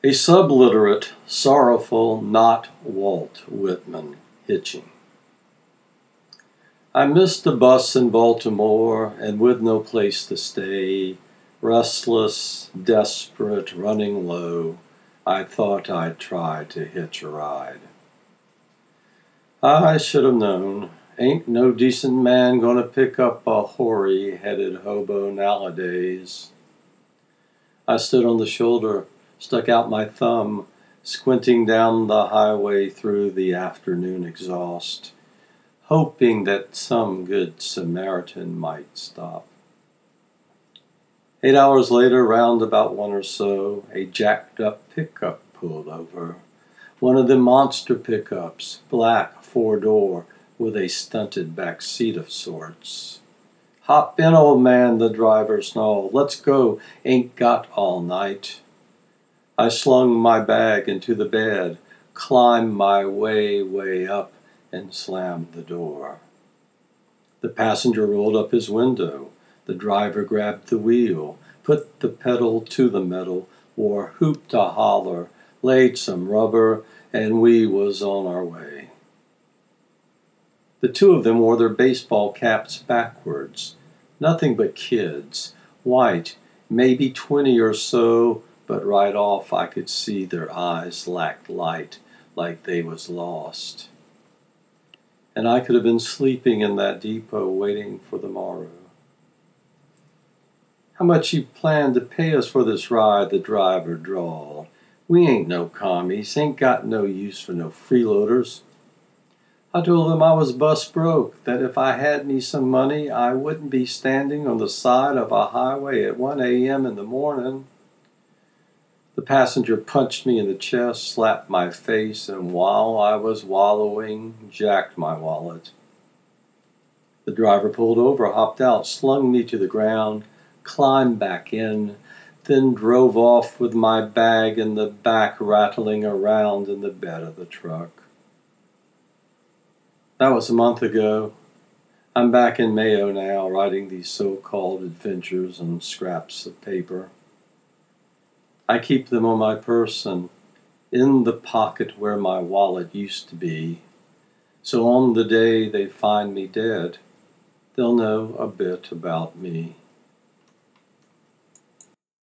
A subliterate, sorrowful, not Walt Whitman hitching. I missed the bus in Baltimore, and with no place to stay, restless, desperate, running low, I thought I'd try to hitch a ride. I should have known. Ain't no decent man gonna pick up a hoary-headed hobo nowadays. I stood on the shoulder, stuck out my thumb, squinting down the highway through the afternoon exhaust, hoping that some good Samaritan might stop. 8 hours later, round about 1 or so, a jacked-up pickup pulled over. One of them monster pickups, black, 4-door, with a stunted back seat of sorts. "Hop in, old man," the driver snarled. "Let's go. Ain't got all night." I slung my bag into the bed, climbed my way up, and slammed the door. The passenger rolled up his window. The driver grabbed the wheel, put the pedal to the metal, wore hoop to holler, laid some rubber, and we was on our way. The two of them wore their baseball caps backwards. Nothing but kids, white, maybe 20 or so, but right off I could see their eyes lacked light, like they was lost. And I could have been sleeping in that depot waiting for the morrow. "How much you plan to pay us for this ride?" the driver drawled. "We ain't no commies, ain't got no use for no freeloaders." I told him I was bust broke, that if I had me some money, I wouldn't be standing on the side of a highway at 1 a.m. in the morning. The passenger punched me in the chest, slapped my face, and while I was wallowing, jacked my wallet. The driver pulled over, hopped out, slung me to the ground, climbed back in, then drove off with my bag in the back rattling around in the bed of the truck. That was a month ago. I'm back in Mayo now, writing these so-called adventures on scraps of paper. I keep them on my person, in the pocket where my wallet used to be, so on the day they find me dead, they'll know a bit about me.